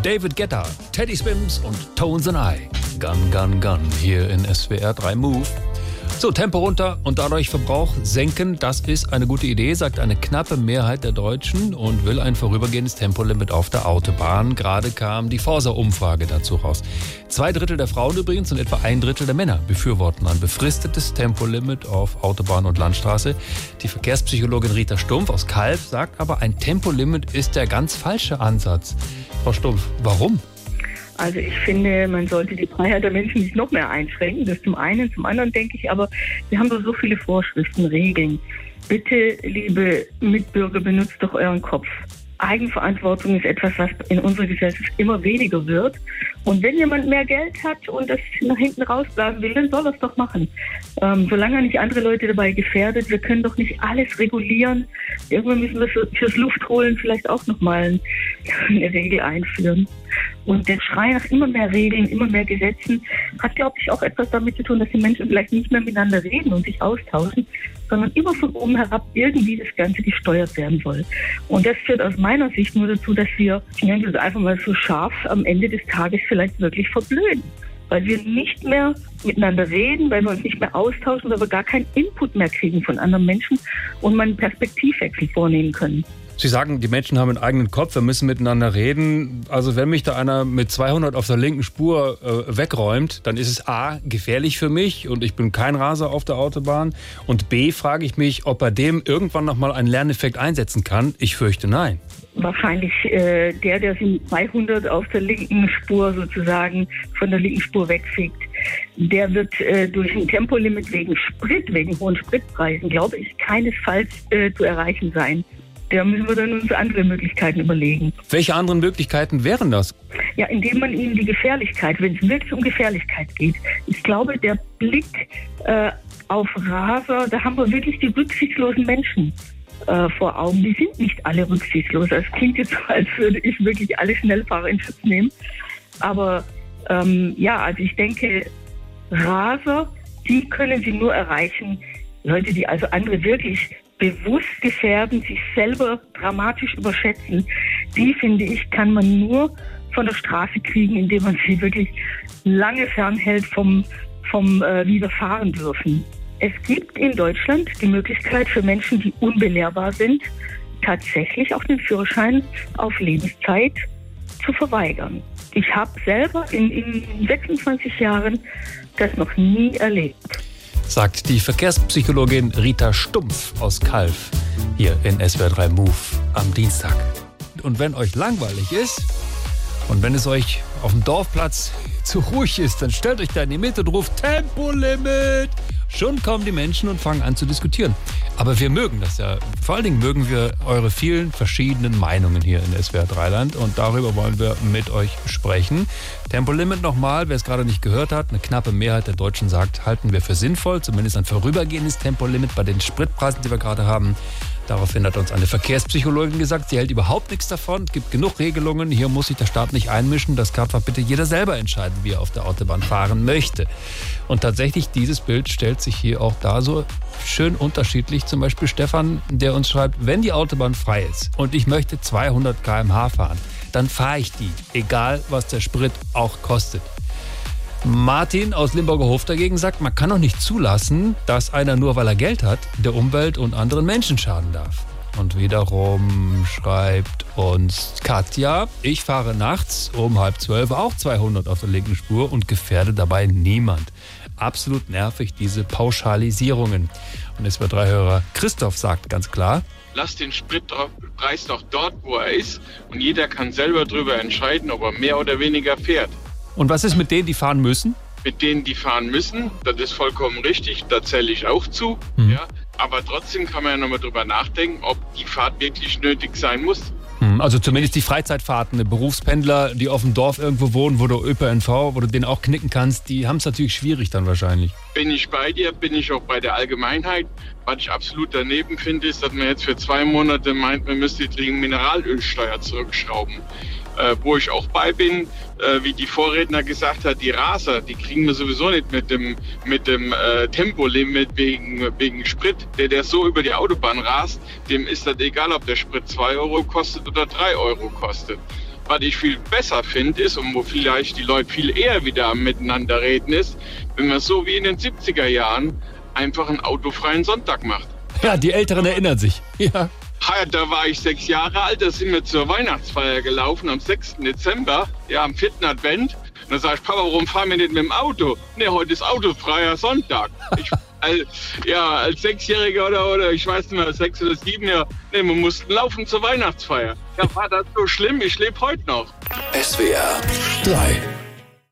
David Guetta, Teddy Swims und Tones and I. Gun, Gun, Gun hier in SWR 3 Move. So, Tempo runter und dadurch Verbrauch senken, das ist eine gute Idee, sagt eine knappe Mehrheit der Deutschen und will ein vorübergehendes Tempolimit auf der Autobahn. Gerade kam die Forsa-Umfrage dazu raus. 2/3 der Frauen übrigens und etwa 1/3 der Männer befürworten ein befristetes Tempolimit auf Autobahn und Landstraße. Die Verkehrspsychologin Rita Stumpf aus Calw sagt aber, ein Tempolimit ist der ganz falsche Ansatz. Frau Stumpf, warum? Also ich finde, man sollte die Freiheit der Menschen nicht noch mehr einschränken. Das zum einen. Zum anderen denke ich aber, wir haben doch so viele Vorschriften, Regeln. Bitte, liebe Mitbürger, benutzt doch euren Kopf. Eigenverantwortung ist etwas, was in unserer Gesellschaft immer weniger wird. Und wenn jemand mehr Geld hat und das nach hinten rausblasen will, dann soll er es doch machen. Solange er nicht andere Leute dabei gefährdet, wir können doch nicht alles regulieren. Irgendwann müssen wir fürs Luftholen vielleicht auch nochmal eine Regel einführen. Und der Schrei nach immer mehr Regeln, immer mehr Gesetzen hat, glaube ich, auch etwas damit zu tun, dass die Menschen vielleicht nicht mehr miteinander reden und sich austauschen, sondern immer von oben herab irgendwie das Ganze gesteuert werden soll. Und das führt aus meiner Sicht nur dazu, dass wir, ich nenne das einfach mal so scharf, am Ende des Tages vielleicht wirklich verblöden. Weil wir nicht mehr miteinander reden, weil wir uns nicht mehr austauschen, weil wir gar keinen Input mehr kriegen von anderen Menschen und man einen Perspektivwechsel vornehmen können. Sie sagen, die Menschen haben einen eigenen Kopf, wir müssen miteinander reden. Also wenn mich da einer mit 200 auf der linken Spur wegräumt, dann ist es A, gefährlich für mich und ich bin kein Raser auf der Autobahn. Und B, frage ich mich, ob bei dem irgendwann nochmal einen Lerneffekt einsetzen kann. Ich fürchte, nein. Wahrscheinlich der sie mit 200 auf der linken Spur sozusagen von der linken Spur wegfegt, der wird durch ein Tempolimit wegen hohen Spritpreisen, glaube ich, keinesfalls zu erreichen sein. Da müssen wir dann uns andere Möglichkeiten überlegen. Welche anderen Möglichkeiten wären das? Ja, indem man ihnen die Gefährlichkeit, wenn es wirklich um Gefährlichkeit geht. Ich glaube, der Blick auf Raser, da haben wir wirklich die rücksichtslosen Menschen vor Augen. Die sind nicht alle rücksichtslos. Es klingt jetzt so, als würde ich wirklich alle Schnellfahrer in Schutz nehmen. Aber also ich denke, Raser, die können sie nur erreichen. Leute, die also andere wirklich bewusst gefährden, sich selber dramatisch überschätzen, die, finde ich, kann man nur von der Straße kriegen, indem man sie wirklich lange fernhält vom Widerfahren dürfen. Es gibt in Deutschland die Möglichkeit für Menschen, die unbelehrbar sind, tatsächlich auch den Führerschein auf Lebenszeit zu verweigern. Ich habe selber in 26 Jahren das noch nie erlebt. Sagt die Verkehrspsychologin Rita Stumpf aus Calw hier in SWR 3 Move am Dienstag. Und wenn euch langweilig ist und wenn es euch auf dem Dorfplatz zu ruhig ist, dann stellt euch da in die Mitte und ruft Tempolimit. Schon kommen die Menschen und fangen an zu diskutieren. Aber wir mögen das ja. Vor allen Dingen mögen wir eure vielen verschiedenen Meinungen hier in SWR 3-Land und darüber wollen wir mit euch sprechen. Tempolimit nochmal, wer es gerade nicht gehört hat, eine knappe Mehrheit der Deutschen sagt, halten wir für sinnvoll, zumindest ein vorübergehendes Tempolimit bei den Spritpreisen, die wir gerade haben. Daraufhin hat uns eine Verkehrspsychologin gesagt, sie hält überhaupt nichts davon. Es gibt genug Regelungen, hier muss sich der Staat nicht einmischen. Das kann einfach bitte jeder selber entscheiden, wie er auf der Autobahn fahren möchte. Und tatsächlich, dieses Bild stellt sich hier auch da so schön unterschiedlich. Zum Beispiel Stefan, der uns schreibt, wenn die Autobahn frei ist und ich möchte 200 km/h fahren, dann fahre ich die, egal was der Sprit auch kostet. Martin aus Limburger Hof dagegen sagt, man kann doch nicht zulassen, dass einer nur, weil er Geld hat, der Umwelt und anderen Menschen schaden darf. Und wiederum schreibt uns Katja, ich fahre nachts um 11:30 auch 200 auf der linken Spur und gefährde dabei niemand. Absolut nervig, diese Pauschalisierungen. Und SWR3-Hörer Christoph sagt ganz klar, lass den Spritpreis doch dort, wo er ist und jeder kann selber darüber entscheiden, ob er mehr oder weniger fährt. Und was ist mit denen, die fahren müssen? Mit denen, die fahren müssen, das ist vollkommen richtig, da zähle ich auch zu. Ja. Aber trotzdem kann man ja nochmal drüber nachdenken, ob die Fahrt wirklich nötig sein muss. Also zumindest die Freizeitfahrten, die Berufspendler, die auf dem Dorf irgendwo wohnen, wo du ÖPNV, wo du den auch knicken kannst, die haben es natürlich schwierig dann wahrscheinlich. Bin ich bei dir, bin ich auch bei der Allgemeinheit. Was ich absolut daneben finde, ist, dass man jetzt für 2 Monate meint, man müsste die Mineralölsteuer zurückschrauben. Wo ich auch bei bin, wie die Vorredner gesagt hat, die Raser, die kriegen wir sowieso nicht mit dem Tempolimit wegen Sprit. Der so über die Autobahn rast, dem ist das egal, ob der Sprit 2 € kostet oder 3 € kostet. Was ich viel besser finde ist, und wo vielleicht die Leute viel eher wieder miteinander reden ist, wenn man so wie in den 70er Jahren einfach einen autofreien Sonntag macht. Ja, die Älteren erinnern sich. Ja. Da war ich 6 Jahre alt, da sind wir zur Weihnachtsfeier gelaufen am 6. Dezember, ja am 4. Advent. Und dann sag ich, Papa, warum fahren wir nicht mit dem Auto? Ne, heute ist autofreier Sonntag. Als 6-Jähriger oder ich weiß nicht mehr, 6 oder 7 Jahre, ne, wir mussten laufen zur Weihnachtsfeier. Ja, war das so schlimm? Ich lebe heute noch. SWR 3